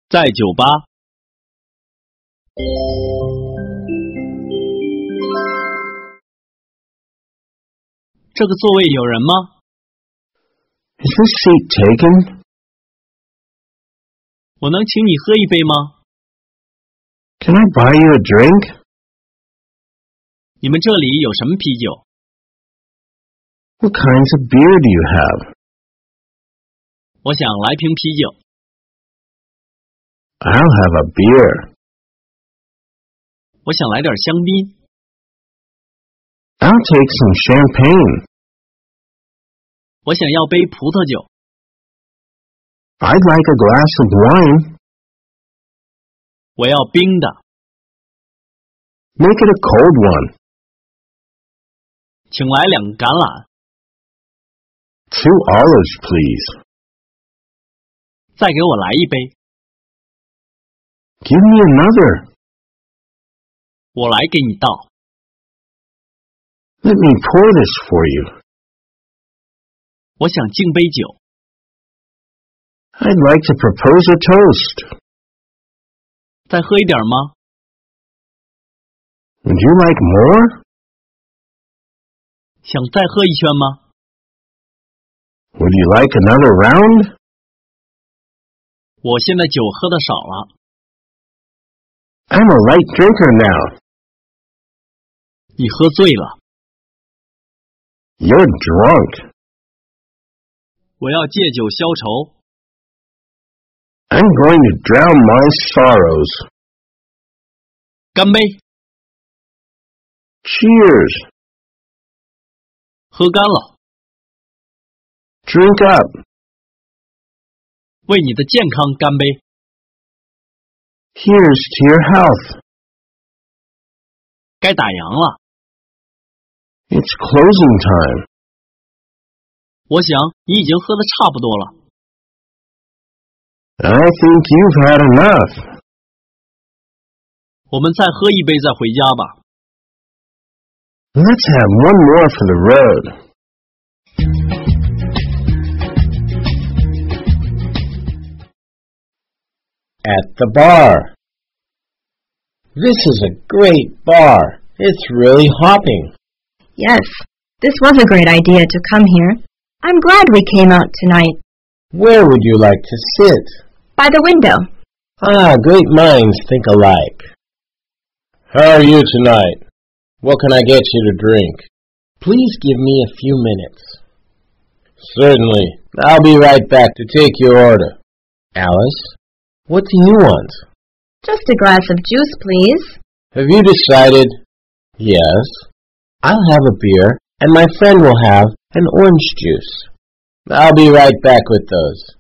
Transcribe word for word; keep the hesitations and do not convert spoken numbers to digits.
在酒吧。这个座位有人吗？ Is this seat taken? 我能请你喝一杯吗？ Can I buy you a drink? 你们这里有什么啤酒？ What kinds of beer do you have? 我想来瓶啤酒。 I'll have a beer. 我想来点香槟。 I'll take some champagne. 我想要杯葡萄酒。 I'd like a glass of wine. 我要冰的。 Make it a cold one. 请来两个橄榄。 Two olives, please. 再给我来一杯。 Give me another. 我来给你倒。 Let me pour this for you. 我想敬杯酒。 I'd like to propose a toast. 再喝一点吗？ Would you like more? 想再喝一圈吗？ Would you like another round? 我现在酒喝的少了。 I'm a light drinker now. 你喝醉了。 You're drunk. 我要借酒消愁。 I'm going to drown my sorrows. 干杯！ Cheers. 喝干了。 Drink up. 为你的健康干杯。 Here's to your health. 该打烊了。 It's closing time. 我想你已经喝得差不多了。 I think you've had enough. 我们再喝一杯再回家吧。 Let's have one more for the road. At the bar. This is a great bar. It's really hopping. Yes, this was a great idea to come here. I'm glad we came out tonight. Where would you like to sit? By the window. Ah, great minds think alike. How are you tonight? What can I get you to drink? Please give me a few minutes. Certainly. I'll be right back to take your order. Alice, what do you want? Just a glass of juice, please. Have you decided? Yes. I'll have a beer, and my friend will have an orange juice. I'll be right back with those.